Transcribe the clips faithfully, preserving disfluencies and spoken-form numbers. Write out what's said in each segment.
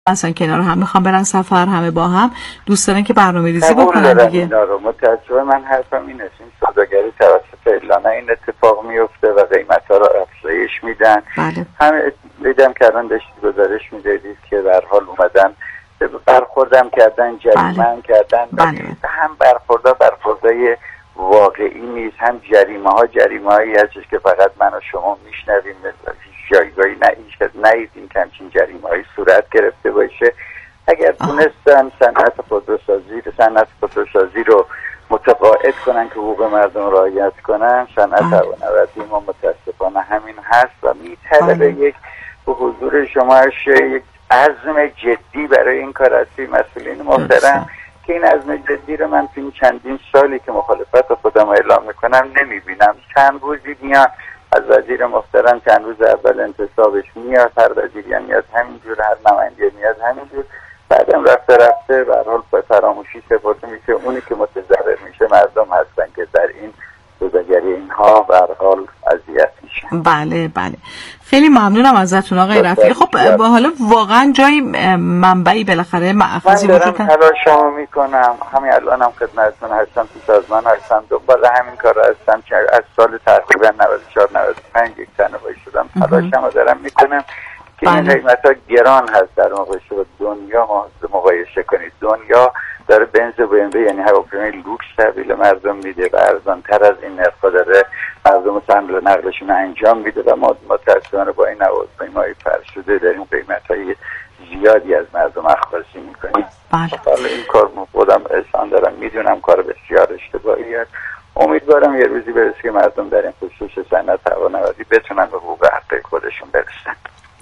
مثلا کنار هم میخوام برن سفر، همه با هم دوست دارن که برنامه‌ریزی بکنن دیگه. متأسفانه من حرفم اینه، این سوداگری توسط اعلانه این اتفاق میفته و قیمت‌ها رو افزایش میدن. بله. همه دیدم که الان داشتید گزارش میدادید که به هر حال اومدن برخوردم کردن، جریمه بله. کردن. بله. هم برخوردا برخوردای واقعی نیست، هم جریمه ها جریمه هایی هستش که فقط من و شما میشنویم، جایگاهی ندیدیم که همچین جریمه هایی صورت گرفته باشه. اگر تونستن صنعت خودروسازی صنعت خودروسازی رو متقاعد کنن که حقوق مردم رعایت کنن، صنعت هوانوردی ما متاسفانه همین هست و میطلبه یک به حضور شما یک عزم جدی برای این کار هستی مسئولین محترم که این عزم جدی رو من تو این چندین سالی که مخالفت خودم اعلام میکنم نمیبینم. چند روزی میاد از وزیر محترم، چند روز اول انتصابش میاد، هر وزیری میاد همینجور، هر نماینده میاد همینجور، بعدم رفته رفته به هر حال به فراموشی سپرده میشه. اونی که متضرر میشه مردم هستن که در این سوداگری اینها به هر حال اذیت میشن. بله بله، خیلی ممنونم ازتون آقای رفیعی. خب حالا واقعا جای منبعی بالاخره مأخذی وجود داره. من دارم تلاشمو میکنم، همین الانم خدمتتون هستم، تو سازمان هستم، دنبال همین کار هستم که از سال تقریبا نود و چهار نود و پنج یک سنه باید شدم، تلاشمو دارم میکنم که این قیمت ها گران هست در مقایسه با دنیا. مقایسه کنید، دنیا داره بنز و بی ام وی یعنی هواپیمای لوکس تحویل مردم میده و ارزان‌تر از این نرخ‌ها داره مردم حمل و نقلشون انجام میده و ما متأسفانه با این هواپیمای فرسوده داریم قیمت‌های زیادی از مردم اخراجی میکنیم. حالا این کار خودم احسان دارم، میدونم کار بسیار اشتباهی است. امیدوارم یه روزی برسه که مردم در این خصوص صنعت هوانوردی بتونن به حقوق حق خودشون برسن.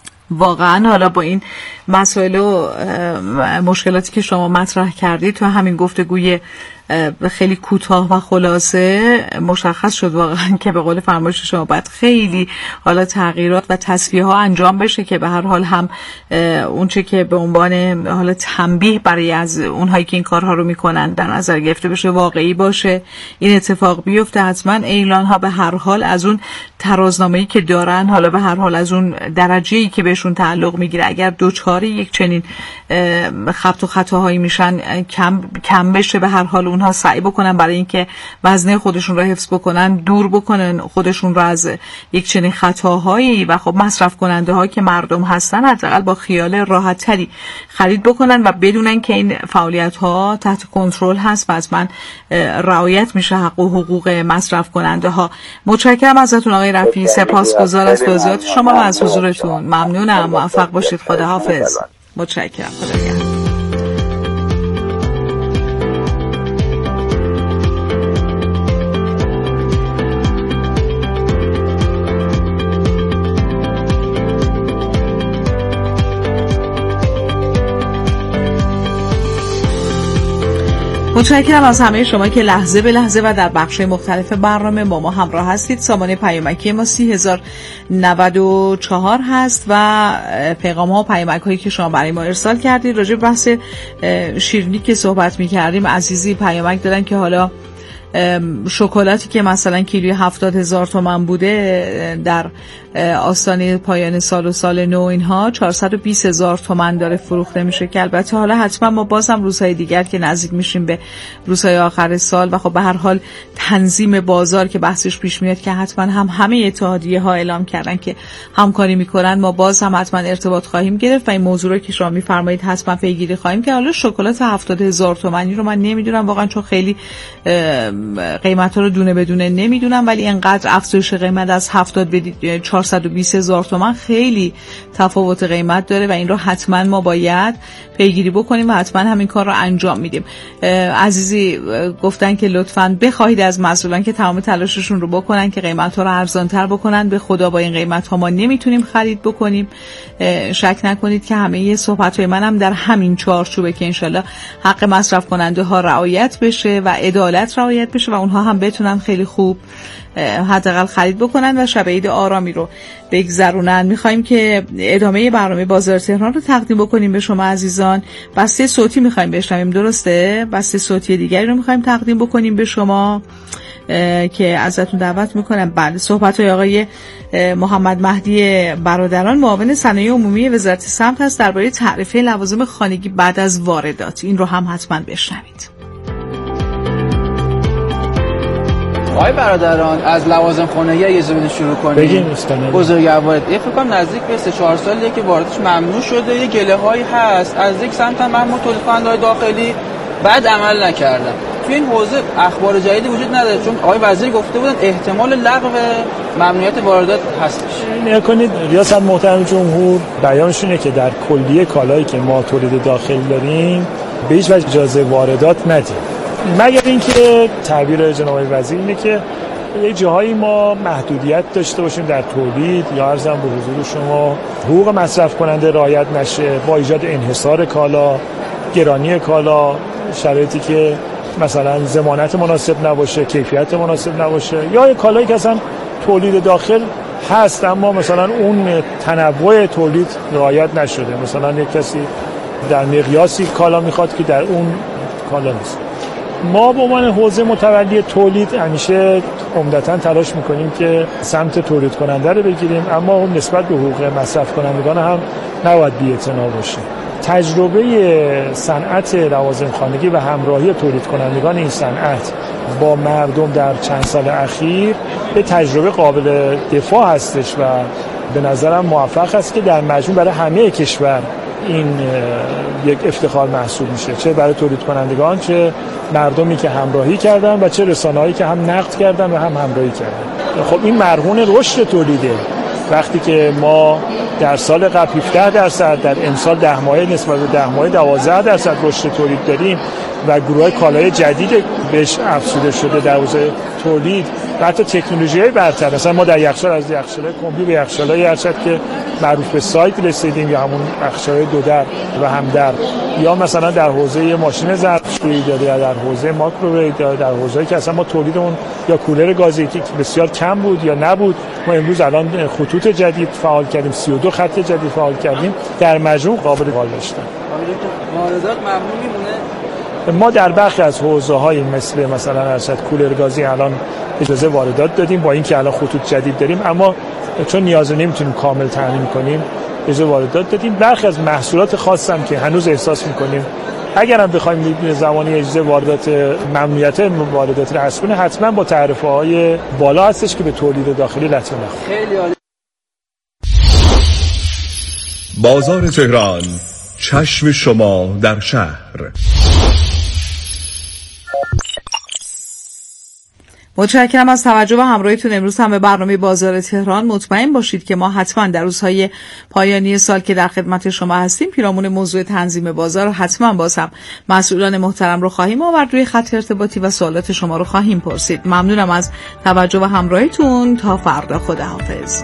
واقعا حالا با این مسائل و مشکلاتی که شما مطرح کردید تو همین گفتگوی خیلی کوتاه و خلاصه مشخص شد واقعا که به قول فرمایش شما باید خیلی حالا تغییرات و تصفیه ها انجام بشه که به هر حال هم اون چه که به عنوان حالا تنبیه برای از اونهایی که این کارها رو میکنن در نظر گرفته بشه، واقعی باشه، این اتفاق بیفته. حتما اعلان ها به هر حال از اون ترازنامه‌ای که دارن، حالا به هر حال از اون درجه‌ای که بهشون تعلق میگیره، اگر دوچاری یک چنین خبط و خطاهایی میشن کم کم بشه، به هر حال اونها سعی بکنن برای اینکه وزنه خودشون رو حفظ بکنن، دور بکنن خودشون رو از یک چنین خطاهایی و خب مصرف کننده ها که مردم هستن حداقل با خیال راحت تری خرید بکنن و بدونن که این فعالیت ها تحت کنترل هست و از من رعایت میشه حق و حقوق مصرف کننده ها. متشکرم ازتون آقای رفیعی، سپاسگزار از توضیحات شما و از حضورتون. ممنونم، موفق باشید، خداحافظ. متشکرم، خدا نگهدار. متشکرم از همه شما که لحظه به لحظه و در بخش‌های مختلف برنامه با ما همراه هستید. سامانه پیامکی ما سی هزار نود و چهار هست و پیغام ها و پیامک هایی که شما برای ما ارسال کردید. راجع به بحث شیرینی که صحبت می‌کردیم، عزیزی پیامک دادن که حالا شکلاتی که مثلا کیلوی هفتاد هزار تومان بوده در آستانه پایان سال و سال نو اینها چهارصد و بیست هزار تومان داره فروخته میشه که البته حالا حتما ما بازم روزهای دیگر که نزدیک میشیم به روزهای آخر سال و خب به هر حال تنظیم بازار که بحثش پیش میاد که حتما هم همه اتحادیه ها اعلام کردن که همکاری میکنن، ما باز هم حتما ارتباط خواهیم گرفت و این موضوع رو که شما میفرمایید حتما پیگیری خواهیم که حالا شکلات هفتاد هزار تومانی رو من نمیدونم واقعا، چون خیلی قیمت ها رو دونه بدونه نمیدونم، ولی اینقدر افزایش قیمت از هفتاد به چهارصد و بیست هزار تومان خیلی تفاوت قیمت داره و این رو حتما ما باید پیگیری بکنیم و حتما همین کار رو انجام میدیم. عزیزی گفتن که لطفاً بخواهید از مسئولان که تمام تلاششون رو بکنن که قیمت ها رو ارزان‌تر بکنن. به خدا با این قیمت ها ما نمیتونیم خرید بکنیم. شک نکنید که همه صحبت‌های منم در همین چارچوبه که انشالله حق مصرف کننده ها رعایت بشه و عدالت رعایت بشه و اونها هم بتونن خیلی خوب حداقل خرید بکنن و شب عید آرامی رو بگذرونن. میخوایم که ادامه برنامه بازار تهران رو تقدیم بکنیم به شما عزیزان. بسته صوتی میخوایم بشنویم، درسته؟ بسته صوتی دیگری رو میخوایم تقدیم بکنیم به شما که ازتون دعوت میکنم. بله، صحبت های آقای محمد مهدی برادران معاون صنایع عمومی وزارت سمت هست درباره تعرفه لوازم خانگی بعد از واردات. این رو هم حتما بشنوید. آقای برادران، از لوازم خانگی اگه اجازه شروع کنیم بگیم استاد بزرگوار یه فکر کنم نزدیک به سه چهار سالیه که واردش ممنوع شده. یه گله‌هایی هست از یک سمت هم ما تولید کننده‌های داخلی بعد عمل نکردن. تو این حوزه اخبار جدیدی وجود نداره، چون آقای وزیر گفته بودن احتمال لغو ممنوعیت واردات هستش. نگاه کنید، ریاست محترم جمهور بیانشونه که در کلیه کالایی که ما تولید داخلی داریم به هیچ وجه اجازه واردات ندیم، مگر اینکه تعبیر جناب وزیر اینه که یه جاهایی ما محدودیت داشته باشیم در تولید، یا عرضم به حضور شما حقوق مصرف کننده رعایت نشه با ایجاد انحصار کالا، گرانی کالا، شرایطی که مثلا ضمانت مناسب نباشه، کیفیت مناسب نباشه، یا یه کالایی که اصلا تولید داخل هست اما مثلا اون تنوع تولید رعایت نشده، مثلا یک کسی در مقیاسی کالا میخواد که در اون کالا نیست. ما به عنوان حوزه متولی تولید همیشه عمدتاً تلاش میکنیم که سمت تولید کننده رو بگیریم، اما نسبت به حقوق مصرف کنندگان هم نباید بی‌اعتنا باشیم. تجربه صنعت لوازم خانگی و همراهی تولید کنندگان این صنعت با مردم در چند سال اخیر به تجربه قابل دفاع هستش و به نظرم موفق است که در مجموع برای همه کشور این یک افتخار محسوب میشه، چه برای تولید کنندگان، چه مردمی که همراهی کردن و چه رسانه‌هایی که هم نقد کردن و هم همراهی کردن. خب این مرهون رشد تولیده. وقتی که ما در سال قبل هفده درصد، در امسال ده ماهه نسبت به ده ماهه دوازده درصد رشد تولید داریم و گروه کالای جدید بهش افزوده شده در حوزه تولید و حتی تکنولوژی‌های برتر، مثلا ما در یخچال از یخچال‌های کمبی به یخچال‌های ارشد که معروف به سایت رسیدیم، یا همون یخچال‌های دو در و هم در، یا مثلا در حوزه ماشین ظرفشویی داره، یا در حوزه مایکروویو، یا در حوزه‌ای که اصلا ما تولیدمون یا کولر گازی که بسیار کم بود یا نبود، ما امروز الان خطوط جدید فعال کردیم، سی و دو خط جدید فعال کردیم، در مجموع قابل فعال داشتن. واردات ممنوع میمونه. ما در برخی از حوزه‌های مثل مثلا ارشد کولر گازی الان اجازه واردات دادیم، با اینکه الان خطوط جدید داریم، اما چون نیاز نمیتونیم کامل تامین کنیم اجازه واردات دادیم. برخی از محصولات خاص هم که هنوز احساس میکنیم اگر هم بخوایم زمانی اجازه واردات ممنوعیت واردات رو حذف کنیم، حتما با تعرفه‌های بالا هستش که به تولید داخلی لطمه نخوره. خیلی عالی. بازار تهران، چشم شما در شهر. متشکرم از توجه و همراهیتون امروز هم به برنامه بازار تهران. مطمئن باشید که ما حتما در روزهای پایانی سال که در خدمت شما هستیم پیرامون موضوع تنظیم بازار حتما باز هم مسئولان محترم رو خواهیم آورد روی خط ارتباطی و سوالات شما رو خواهیم پرسید. ممنونم از توجه و همراهیتون. تا فردا، خداحافظ.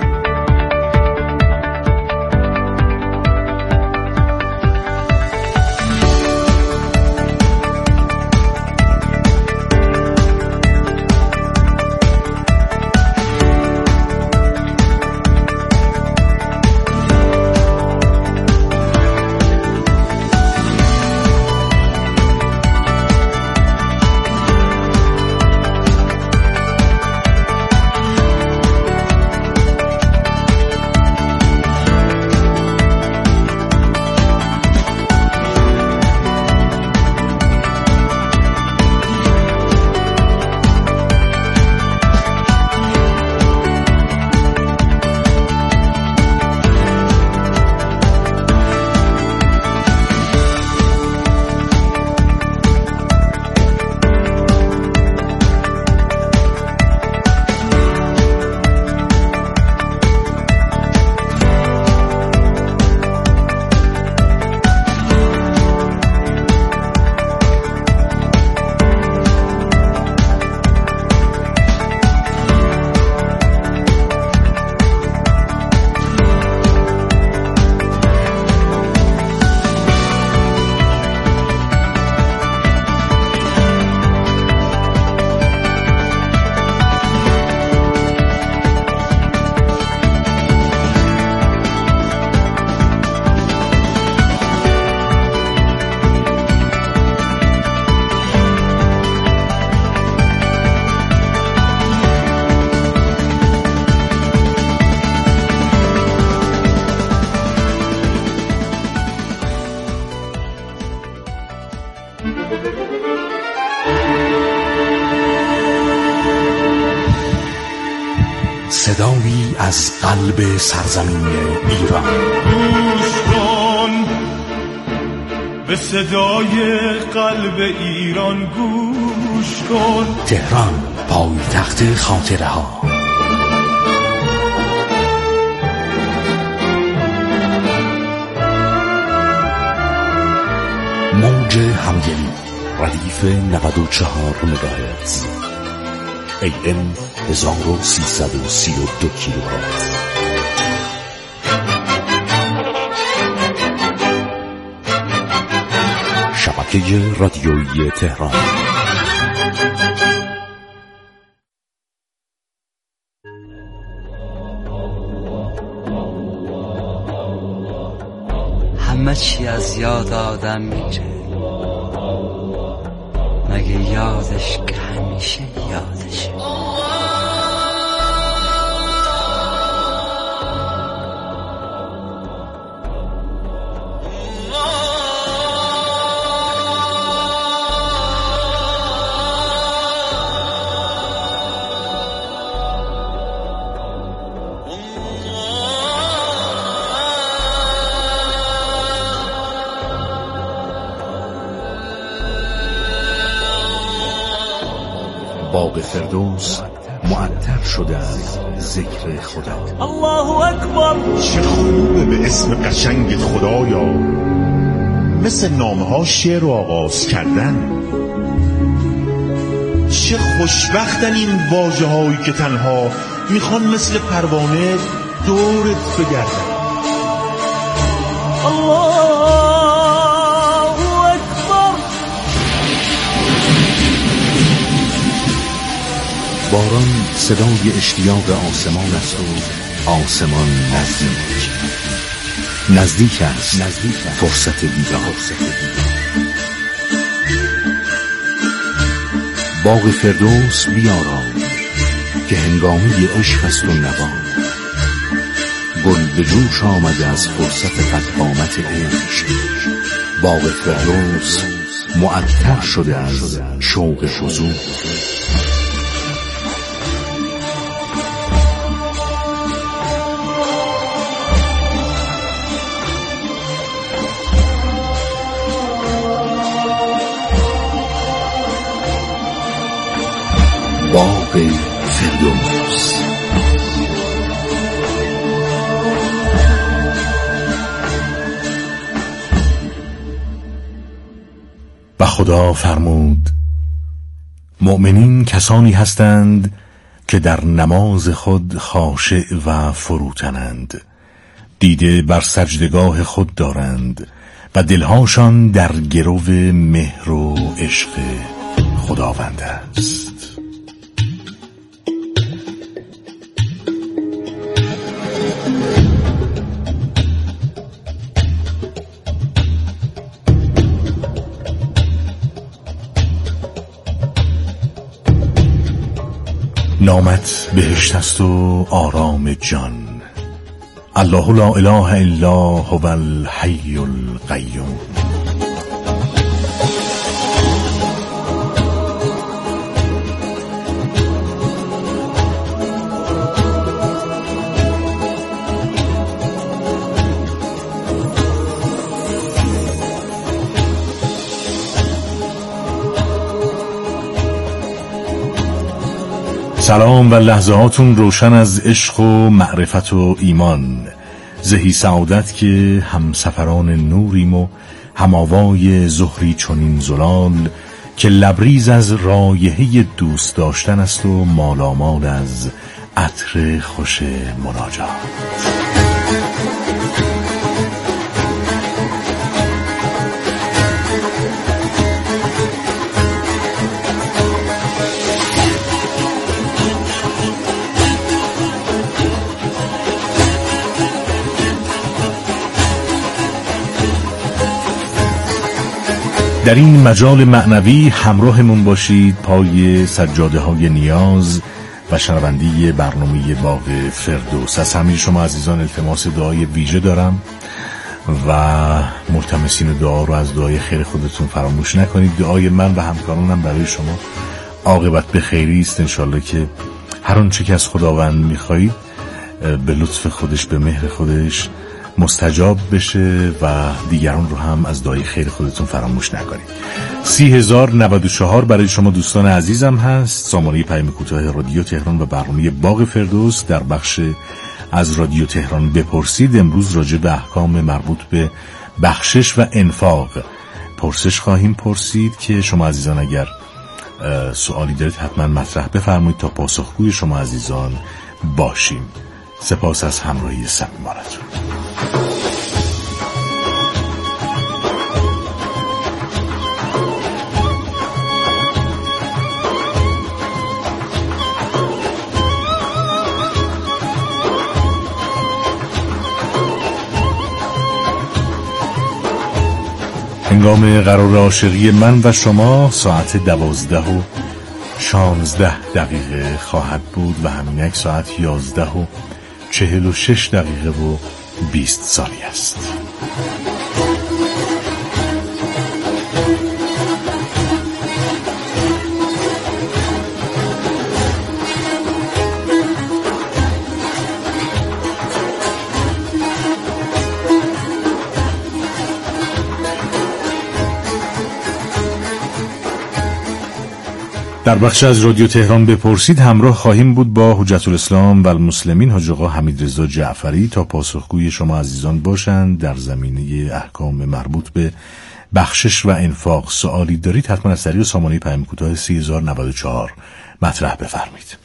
صدایی از قلب سرزمین ایران. گوش کن به صدای قلب ایران، گوش کن. تهران، پایتخت خاطره ها. موج همگلی ردیف نود و چهار مگاهرتز، ای ام هزار و سیصد و سی و دو کیلوهرتز. شبکه رادیویی تهران. همه چی از یاد آدم میره، مگه یادش که همیشه یادشه. باغ فردوس معطر شده از ذکر خدا. الله اکبر. چه خوبه به اسم قشنگ خدایا، مثل نامه ها شعر رو آغاز کردن. چه خوشبختن این واژه هایی که تنها میخوان مثل پروانه دورت بگردن. الله باران صدای اشتیاق آسمان است و آسمان نزدیک نزدیک است. نزدیک فرصت دیدار. باغ فردوس بیارام که هنگامی عشق است و نوا. گل به جوش آمده از فرصت قدامت عشق. باغ فردوس معطر شده از شوق حضور. باغ فردوس. و خدا فرمود مؤمنین کسانی هستند که در نماز خود خاشع و فروتنند، دیده بر سجدگاه خود دارند و دلهاشان در گرو مهر و عشق خداوند است. نامت بهشت است و آرام جان. الله لا اله الا هو الحی القیوم. سلام و لحظاتون روشن از عشق و معرفت و ایمان. زهی سعادت که همسفران نوریم و هماوای زهری چنین زلال، که لبریز از رایحه دوست داشتن است و مالامال از عطر خوش مناجات. در این مجال معنوی همراهمون باشید پای سجاده های نیاز و شنوندی برنامه باغ فردوس. از همه شما عزیزان التماس دعای ویژه دارم و ملتمسین دعا رو از دعای خیر خودتون فراموش نکنید. دعای من و همکارانم برای شما عاقبت به خیری است. انشالله که هر آنچه که از خداوند میخواهید به لطف خودش، به مهر خودش مستجاب بشه و دیگران رو هم از دعای خیر خودتون فراموش نکنید. سی هزار نود و چهار برای شما دوستان عزیزم هست، سامانه پیام کوتاه رادیو تهران و برنامه باغ فردوس در بخش از رادیو تهران بپرسید. امروز راجع به احکام مربوط به بخشش و انفاق پرسش خواهیم پرسید که شما عزیزان اگر سوالی دارید حتما مطرح بفرمایید تا پاسخگوی شما عزیزان باشیم. سپاس از همراهی صمیمانتون. هنگام قرار عاشقی من و شما ساعت دوازده و شانزده دقیقه خواهد بود و همینک ساعت یازده و چهل و شش دقیقه و بیست ثانیه است. در بخش از رادیو تهران بپرسید همراه خواهیم بود با حجت الاسلام و المسلمین حاج آقا حمیدرضا جعفری تا پاسخگوی شما عزیزان باشند در زمینه احکام مربوط به بخشش و انفاق. سوالی دارید حتما از طریق سامانه پیام کوتاه سی هزار نود و چهار مطرح بفرمایید.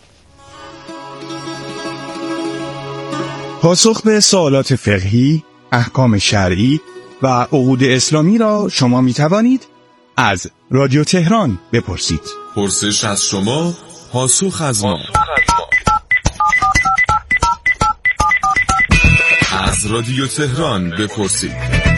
پاسخ به سوالات فقهی، احکام شرعی و عقود اسلامی را شما می توانید از رادیو تهران بپرسید. پرسش از شما، پاسخ از ما. از رادیو تهران بپرسید.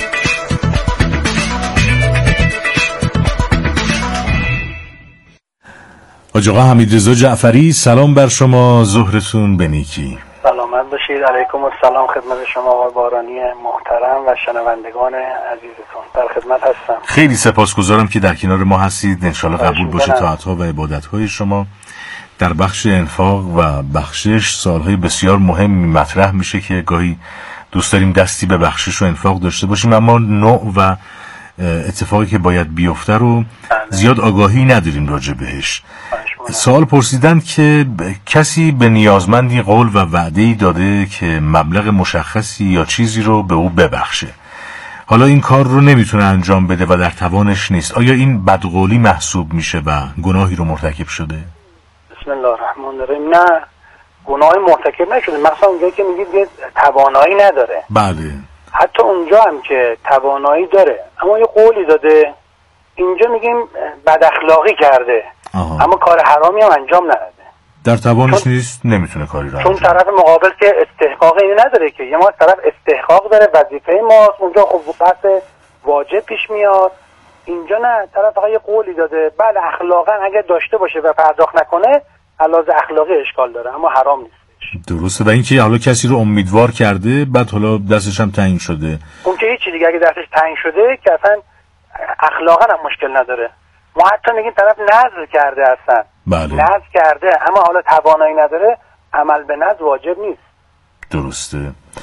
حاج آقا حمیدرضا جعفری، سلام بر شما، ظهرتون به نیکی. سلامت باشید. علیکم السلام خدمت شما آقای بارانی محترم و شنوندگان عزیزتون. در خدمت هستم. خیلی سپاسگزارم که در کنار ما هستید. انشالله قبول باشه طاعت‌ها و عبادت‌های شما. در بخش انفاق و بخشش سالهای بسیار مهمی مطرح میشه که گاهی دوست داریم دستی به بخشش و انفاق داشته باشیم، اما نوع و اتفاقی که باید بیفته رو زیاد آگاهی نداریم راجع بهش. سوال پرسیدن که کسی به نیازمندی قول و وعده‌ای داده که مبلغ مشخصی یا چیزی رو به او ببخشه، حالا این کار رو نمیتونه انجام بده و در توانش نیست، آیا این بدقولی محسوب میشه و گناهی رو مرتکب شده؟ بسم الله الرحمن الرحیم. نه، گناهی مرتکب نشده. مثلا اونجایی که میگید توانایی نداره، بله، حتی اونجا هم که توانایی داره اما یه قولی داده، اینجا میگیم بد اخلاقی کرده. آها. اما کار حرامی هم انجام نداده، در توانش نیست، نمیتونه کاری رو چون طرف مقابل که استحقاقی نداره که یه ما طرف استحقاق داره، وظیفه ماست، اونجا خب بحث واجب پیش میاد. اینجا نه، طرف فقط یه قولی داده، بله اخلاقا اگه داشته باشه و پرداخت نکنه علاوه اخلاقی اشکال داره اما حرام نیست. درسته. و اینکه حالا کسی رو امیدوار کرده بعد حالا دستش هم تعیین شده، اون که هیچی دیگه، اگه دستش تعیین شده که اصلا اخلاقا هم مشکل نداره. ما حتی میگیم طرف نذر کرده، اصلا بله، نذر کرده اما حالا توانایی نداره، عمل به نذر واجب نیست. درسته.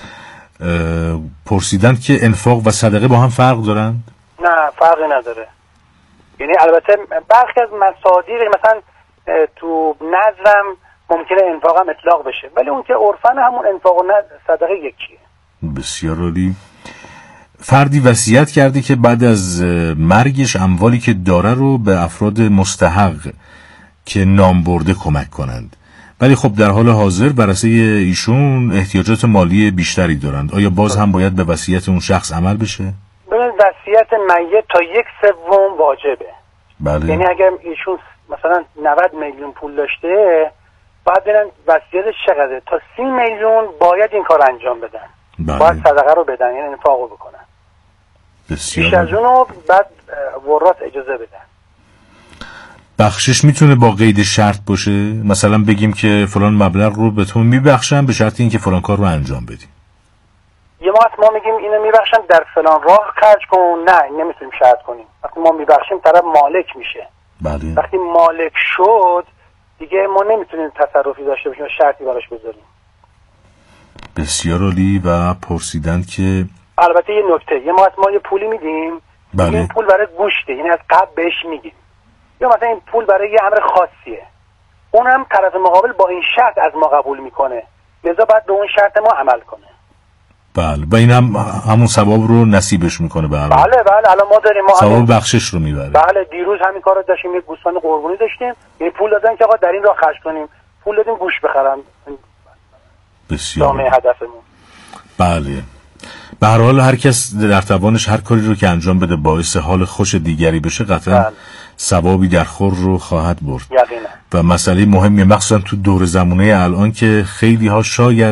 پرسیدن که انفاق و صدقه با هم فرق دارند؟ نه، فرقی نداره. یعنی البته برخی از مصادیق مثلا تو نذرم ممکنه انفاق هم اطلاق بشه، ولی اون که عرفن همون انفاق و صدقه یکیه. بسیار عالی. فردی وصیت کرده که بعد از مرگش اموالی که داره رو به افراد مستحق که نام برده کمک کنند، ولی خب در حال حاضر براسه ایشون احتیاجات مالی بیشتری دارند، آیا باز هم باید به وصیت اون شخص عمل بشه؟ ببین، وصیت میت تا یک سوم واجبه. بله. یعنی اگر ایشون مثلا نود میلیون پول داشته، باید ببینن وصیتش چقدره، تا سی میلیون باید این کار انجام بدن. بله. باید صدقه رو بدن، یعنی انفاق رو بکنن. بسیار. بیش از اونو بعد ورث اجازه بدن. بخشش میتونه با قید شرط باشه، مثلا بگیم که فلان مبلغ رو به تو میبخشم به شرط اینکه فلان کار رو انجام بدی. یه ما ما میگیم اینو میبخشم در فلان راه خرج کن، نه این نمیتونیم شرط کنیم. وقتی ما میبخشیم طرف مالک میشه. بله. وقتی مالک شد دیگه ما نمیتونیم تصرفی داشته باشیم و شرطی براش بذاریم. بسیار عالی. و پرسیدند که البته یه نکته، یه ما ما یه پولی میدیم، بله. این پول برای گوشته، یعنی از قبل بهش میگیم، یا مثلا این پول برای یه امر خاصیه، اونم طرف مقابل با این شرط از ما قبول میکنه، لذا باید به اون شرط ما عمل کنه. بله. و این هم همون ثواب رو نصیبش میکنه. بله بله بله. الان ما داریم ما ثواب بخشش رو میبره. بله. دیروز همین کارو داشتیم، یه گوسفند قربونی داشتیم، یه پول دادن که آقا در این راه خرج کنیم، پول دادیم گوش بخرم. بسیار جامعه هدفمون. بله. به هر حال هر کس در توانش هر کاری رو که انجام بده باعث حال خوش دیگری بشه قطعا ثوابی در خور رو خواهد برد. یقینا. و مسئله مهمی مخصوصا تو دور زمونه الان که خیلی ها شاید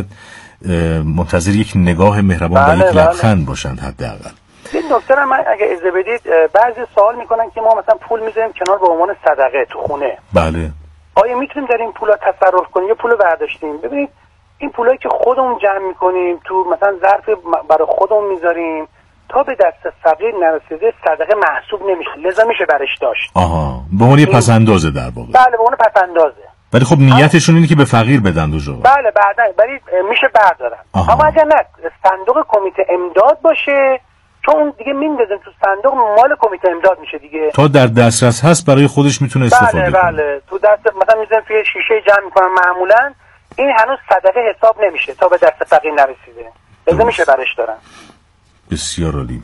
منتظر یک نگاه مهربان و یک لبخند باشند حداقل. این نکته رو من اگه اجازه بدید، بعضی سوال میکنن که ما مثلا پول میذاریم کنار به عنوان صدقه تو خونه. بله. آیا میتونیم در این پولا تصرف کنیم یا پول برداشتیم؟ ببینید این پولایی که خودمون جمع میکنیم تو مثلا ظرف برای خودمون میذاریم تا به دست فقیر نرسیده صدقه محسوب نمیشه، لذا میشه برش داشت. آها، به عنوان پس اندازه در واقع. بله به عنوان پس اندازه. ولی خب نیتشون اینه که به فقیر بدن دو جا. بله بعدا ولی میشه بردارن. آها. اما اگر نه صندوق کمیته امداد باشه، چون اون دیگه میندازن تو صندوق مال کمیته امداد میشه دیگه. تا در دسترس هست برای خودش میتونه استفاده بله کنه. بله بله. تو دست مثلا میذارن توی شیشه جمع میکنن معمولا، این هنوز صدقه حساب نمیشه تا به دست فقیر نرسیده. لازم میشه برش دارن. بسیار عالی.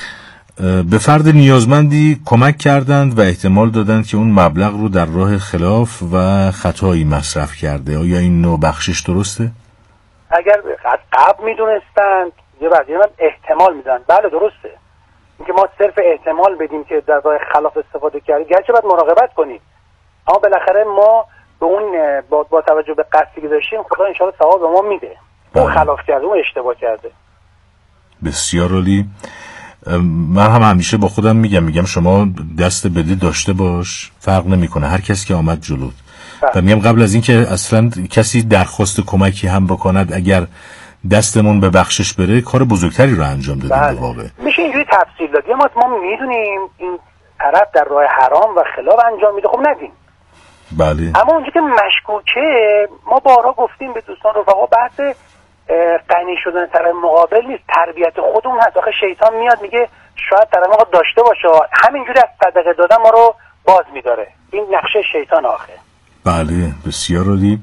به فرد نیازمندی کمک کردند و احتمال دادند که اون مبلغ رو در راه خلاف و خطایی مصرف کرده. آیا این نوع بخشش درسته؟ اگر از قبل میدونستند یه بعضی من احتمال میدن، بله درسته. اینکه ما صرف احتمال بدیم که در راه خلاف استفاده کردیم، گرچه باید مراقبت کنیم، اما بالاخره ما به اون با, با توجه به قصدی که داشتیم خدا ان شاءالله ثواب به ما میده. اون خلاف کرده، اون اشتباه کرده. بسیار عالی. من هم همیشه با خودم میگم میگم شما دست بده داشته باش، فرق نمیکنه هر کس که آمد جلوت. و میگم قبل از این که اصلا کسی درخواست کمکی هم بکند، اگر دستمون به بخشش بره کار بزرگتری رو انجام دادیم. بله. واقعا میشه اینجوری تفصیل داد. ما ما میدونیم این طرف در راه حرام و خلاف انجام میده، خب ندیم. بله. اما اونجا که مشکوکه، ما بارها گفتیم به دوستان رفقا، بحث غنی شدن طرف مقابل نیست، تربیت خودمون هست. آخه شیطان میاد میگه شاید طرف ما داشته باشه، همینجوری از صدقه دادن ما رو باز میداره. این نقشه شیطان آخه. بله بسیار عالی.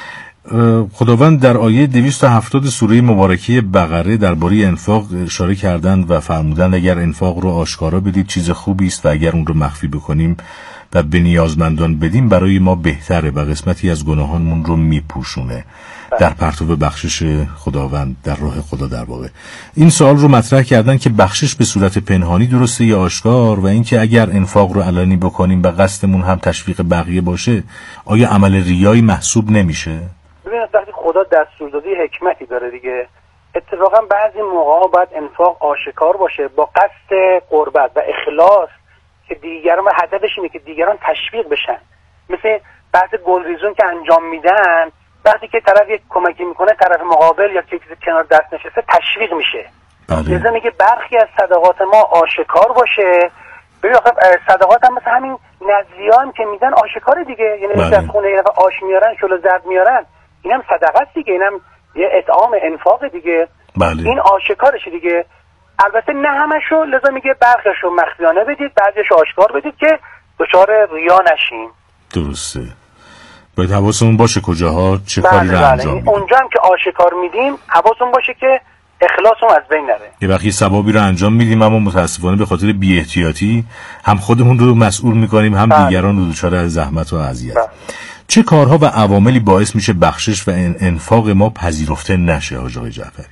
خداوند در آیه دویست و هفتاد سوره مبارکه بقره درباره انفاق اشاره کردند و فرمودند اگر انفاق رو آشکارا بدید چیز خوبی است و اگر اون رو مخفی بکنیم و به نیازمندان بدیم برای ما بهتره و قسمتی از گناهانمون رو میپوشونه در پرتو بخشش خداوند در راه خدا. در واقع این سوال رو مطرح کردن که بخشش به صورت پنهانی درسته یا آشکار، و اینکه اگر انفاق رو علنی بکنیم و قصدمون هم تشویق بقیه باشه آیا عمل ریایی محسوب نمیشه؟ ببینید وقتی خدا دستوردادی حکمتی داره دیگه، اتفاقا بعضی موقعا باید انفاق آشکار باشه با قصد قربت و اخلاص که دیگران، هدفش اینه که دیگران تشویق بشن. مثل بحث گلریزون که انجام میدن، وقتی که طرف یک کمکی میکنه طرف مقابل یا کسی کنار دست نشسته تشویق میشه. لذا میگه برخی از صدقات ما آشکار باشه. ببین آخه صدقات هم مثل همین نذریان که میدن آشکار دیگه، یعنی مثل از خونه یه نفر آش میارن شلو زرد میارن، اینم صدقه است دیگه، اینم یه اطعام انفاق دیگه. بله. این آشکارشه دیگه. البته نه همشو، لذا میگه برخیشو مخفیانه بدید، بعضیشو آشکار بدید که دچار ریا نشیم. درسته. باید حواسمون باشه کجاها چه بله کاری رو بله. انجام میدیم. اونجا هم که آشکار میدیم حواسمون باشه که اخلاصمون از بین نره. یه وقتی ثوابی رو انجام میدیم اما متاسفانه به خاطر بی احتیاطی هم خودمون رو مسئول میکنیم هم بله. دیگران رو دچار زحمت و اذیت. بله. چه کارها و عواملی باعث میشه بخشش و انفاق ما پذیرفته نشه حاج آقای جعفری؟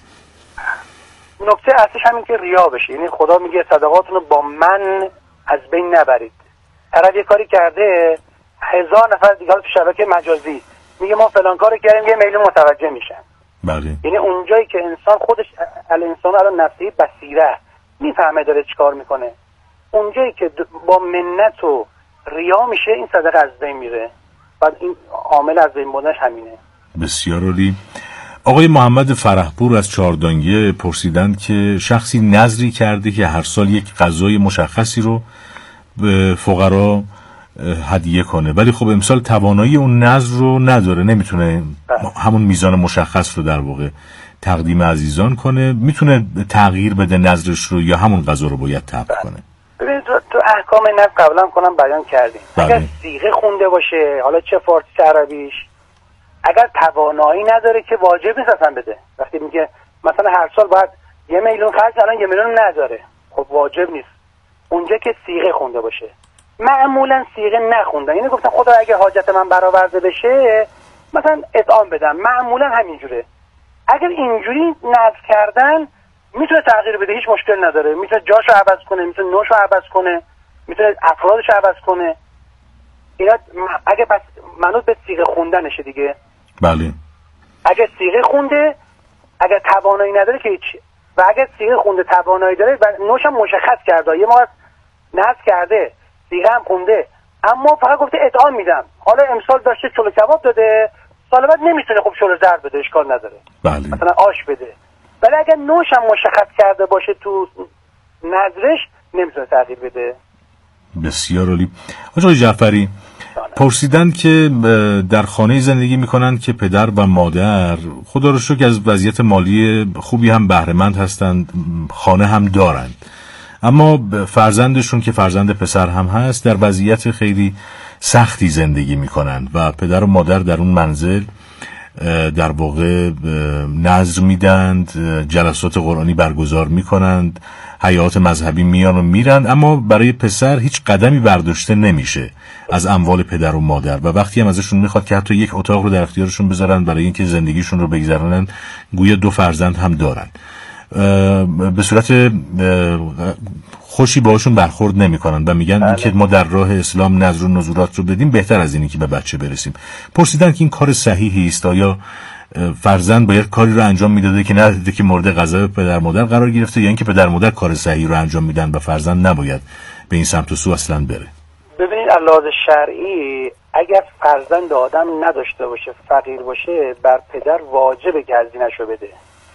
نکته اصلیش همین که ریا بشه. یعنی خدا میگه صدقاتون رو با من از بین نبرید. طرف یه کاری کرده، هزار نفر دیگه تو شبکه مجازی میگه ما فلان کارو کردیم، یه میلیون متوجه میشن. بله. یعنی اونجایی که انسان خودش الانسان الان نفسی بصیره میفهمه داره چیکار میکنه، اونجایی که با منت و ریا میشه این صدقه از بین میره. بعد این عامل از بین بودنش همینه. بسیار عالی. آقای محمد فرحپور از چهاردانگه پرسیدند که شخصی نذری کرده که هر سال یک غذای مشخصی رو به فقرا هدیه کنه، ولی خب امسال توانایی اون نذر رو نداره، نمیتونه همون میزان مشخص رو در واقع تقدیم عزیزان کنه. میتونه تغییر بده نذرش رو یا همون غذا رو باید طبق کنه؟ ببینید تو احکام نذر قبلا کنم بیان کردیم. اگر صیغه خونده باشه، حالا چه فارسی چه عربیش، اگر توانایی نداره که واجب نیست اصلا بده. وقتی میگه مثلا هر سال باید یه میلیون خرج، الان یه میلیون نداره، خب واجب نیست. اونجا که صیغه خونده باشه. معمولا صیغه نخوندن، یعنی گفتم خدا اگه حاجت من برآورده بشه مثلا اطعام بدم، معمولا همینجوره. اگر اینجوری نذر کردن میتونه تغییر بده، هیچ مشکل نداره، میتونه جاشو عوض کنه، میتونه نوشو عوض کنه، میتونه افرادش عوض کنه. اینا اگه پس منوط به صیغه خوندنشه دیگه. بله. اگه صیغه خونده، اگه توانایی نداره که هیچ، و اگه صیغه خونده توانایی داره و نوشم مشخص کرده، یه ما نذر کرده صیغه هم خونده اما فقط گفته اطعام میدم، حالا امسال داشته چلو کباب داده، سال بعد نمیتونه خب چلو زرد بده، اشکال نداره. بله. مثلا آش بده. ولی اگر نوش هم مشخص کرده باشه تو نظرش نمیتونه تغییر بده. بسیار عالی. آقای جعفری پرسیدن که در خانه زندگی میکنن که پدر و مادر خدا رو شکر از وضعیت مالی خوبی هم بهره‌مند هستند، خانه هم دارند، اما فرزندشون که فرزند پسر هم هست در وضعیت خیلی سختی زندگی میکنن و پدر و مادر در اون منزل در واقع نذر میدند، جلسات قرآنی برگزار میکنند، حیات مذهبی میان و میرند، اما برای پسر هیچ قدمی برداشته نمیشه از اموال پدر و مادر و وقتی هم ازشون میخواد که حتی یک اتاق رو در اختیارشون بذارن برای اینکه زندگیشون رو بگذرونن، گویا دو فرزند هم دارن، به صورت خوشی باهاشون برخورد نمیکنن و میگن این که ما در راه اسلام نذر و نذورات رو بدیم بهتر از اینی که به بچه برسیم. پرسیدن که این کار صحیحی است؟ آیا فرزند باید کاری رو انجام میداده که نداده که مورد غضب پدر مادر قرار گرفته، یا اینکه پدر مادر کار صحیحی رو انجام میدن و فرزند نباید به این سمت و سو اصلا بره؟ ببینید علاوه شرعی اگر فرزند آدم نداشته باشه، فقیر باشه، بر پدر واجبه که هزینه‌شو بده.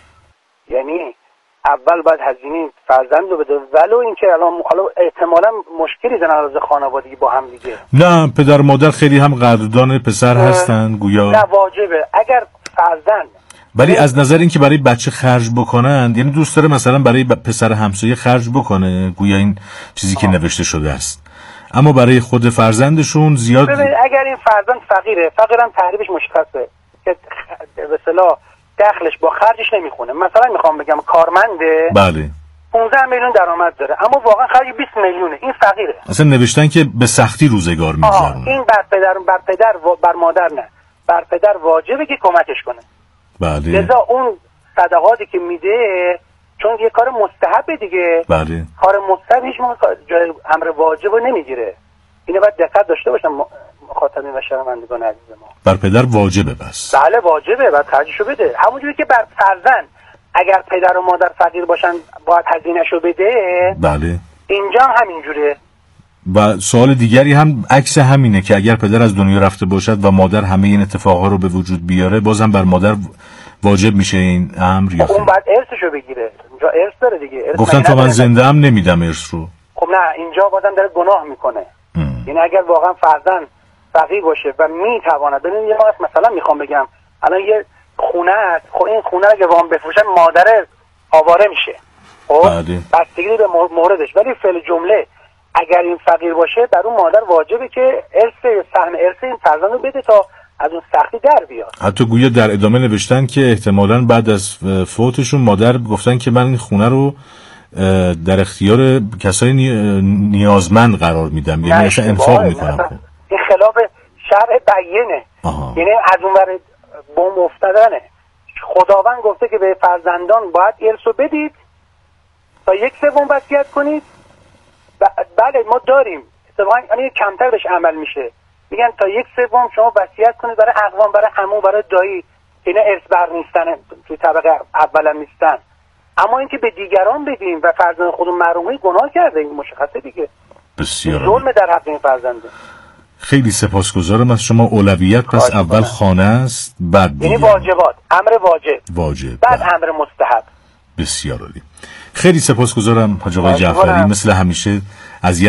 یعنی اول باید هزینه فرزند رو بده، ولو اینکه الان حالا احتمالاً مشکلی دارن از خانوادگی با هم دیگه. نه، پدر مادر خیلی هم قدردان پسر هستن گویا. نه واجبه اگر فرزند، ولی از نظر اینکه برای بچه خرج بکنن، یعنی دوست داره مثلا برای پسر همسایه خرج بکنه، گویا این چیزی که نوشته شده است، اما برای خود فرزندشون زیاد. ببین اگر این فرزند فقیره، فقیرم تعریفش مشخصه که به اصطلاح دخلش با خرجش نمیخونه. مثلا میخوام بگم کارمنده، بله، پانزده میلیون درآمد داره اما واقعا خرج بیست میلیونه، این فقیره. اصلا نوشتن که به سختی روزگار میگذرونه. این بر پدر بر پدر و بر مادر نه، بر پدر واجبه که کمکش کنه. بله. لذا اون صدقاتی که میده چون یه کار مستحبه دیگه. بله. کار مستحب هیچ موقع جای امر واجب رو نمیگیره. اینو باید دقت داشته باشم مخاطبین و شنوندگان عزیز ما. بر پدر واجبه بس. بله واجبه، باید خرجشو بده. همونجوری که بر فرزند اگر پدر و مادر فقیر باشن باید هزینه‌شو بده. بله. اینجا هم همینجوره. و سوال دیگری هم عکس همینه که اگر پدر از دنیا رفته باشد و مادر همه این اتفاقها رو به وجود بیاره، بازم بر مادر واجب میشه این امر یا اون بعد ارثشو بگیره. اینجا ارث داره دیگه. ارث گفتن تا من زنده هم نمیدم ارث رو. خب نه، اینجا بازم داره گناه میکنه. یعنی اگر واقعا فرزند فقیر باشه و میتواند، ببین یه وقت مثلا میخوام بگم الان یه خونه است، خب این خونه اگه وام بفروشن مادر آواره میشه. خب بستگی به موردش، ولی فعل جمله اگر این فقیر باشه در اون مادر واجبه که ارث سهم ارث این فرزند رو بده تا از اون سختی در بیاد. حتی گویا در ادامه نوشتن که احتمالاً بعد از فوتشون مادر گفتن که من این خونه رو در اختیار کسای نیازمند قرار میدم، یعنی اصلا انفاق میکنم. این خلاف شرع بیینه. یعنی از اون ور بمب افتادنه. خداوند گفته که به فرزندان باید ارثو بدید تا یک سوم وصیت کنید. بله ما داریم اتفاقا یعنی کمتر بهش عمل میشه، میگن تا یک سوم شما وصیت کنید برای اقوام، برای عمو، برای دایی، اینا ارث بر نیستن، توی طبقه اولا نیستن. اما اینکه به دیگران بدیم و فرزند خودمون محرومی، گناه کرده، این مشخصه دیگه. بسیار ظلم در حق این فرزنده. خیلی سپاسگزارم از شما. اولویت پس اول خانه است، بعد دیگه یعنی واجبات، امر واجب واجب بعد بله. امر مستحب. بسیار عالی. خیلی سپاسگزارم حاج آقای جعفری، مثل همیشه